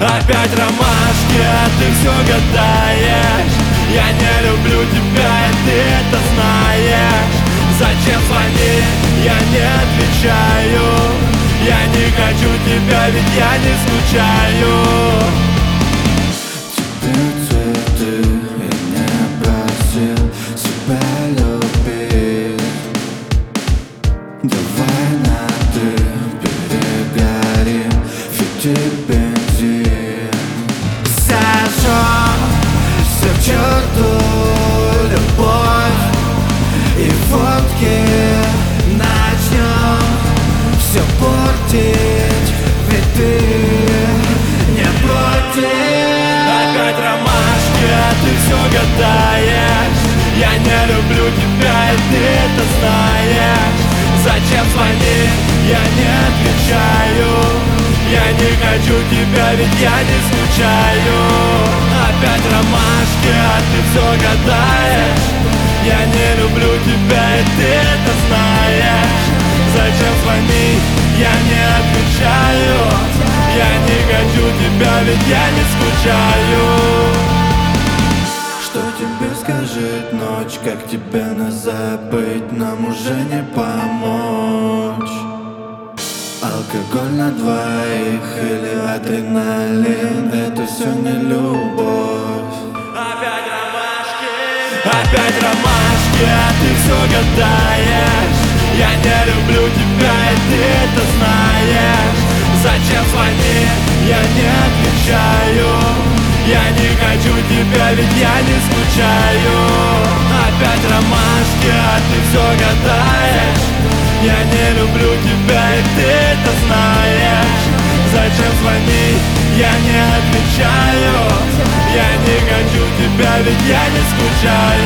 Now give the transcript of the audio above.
Опять ромашки, а ты все гадаешь. Я не люблю тебя, и ты это знаешь. Зачем звонишь, я не отвечаю. Я не хочу тебя, ведь я не скучаю. Тебе цветы, я не просил себя любить. Давай на ты перегорим, ведь бензин. Зажжем все к черту, любовь и фотки. Начнем все портить, ведь ты не против. Опять ромашки, а ты все гадаешь. Я не люблю тебя, и ты это знаешь. Зачем звонишь, я не отвечаю. Я не хочу тебя, ведь я не скучаю. Опять ромашки, а ты все гадаешь. Я не люблю тебя, и ты это знаешь. Зачем звонить, я не отвечаю. Я не хочу тебя, ведь я не скучаю. Что тебе скажет ночь, как тебя нас забыть, нам уже не помочь. Алкоголь на двоих или адреналин, это все не любовь. Опять ромашки, а ты все гадаешь. Я не люблю тебя, и ты это знаешь. Зачем звонишь, я не отвечаю. Я не хочу тебя, ведь я не скучаю. Опять ромашки, а ты все гадаешь. Я не люблю тебя, и ты это знаешь. Зачем звонить, я не отвечаю. Я не хочу тебя, ведь я не скучаю.